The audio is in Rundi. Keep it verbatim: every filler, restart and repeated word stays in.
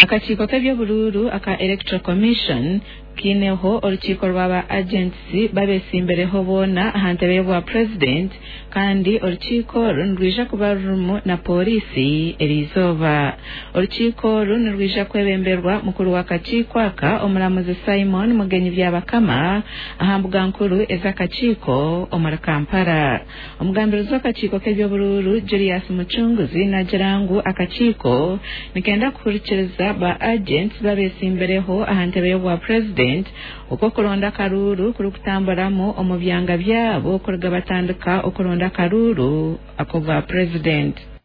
akakiiko k'ebyobururu aka Electoral Commission kineho orukiko rw'aba agency babesimbereho bona ahantebe y'obwa president kandi orukiko runrwija kuba rumu na polisi erizova orukiko runrwija kwebemberwa mukuru w'akakiiko aka omulamuzi Simon Mugenyi byabakama ahambuga nkuru ez'akakiiko omara Kampala omugambirozi w'akakiiko k'ebyobururu Julius Muchunguzi nagirangu akakiiko nikenda kukurikiriza ba agents babesimbereho ahantebe y'obwa president uko kuronda karuru kuri kutambaramu omubyanga byabo kuruga batandika okuronda karuru ako bwa president.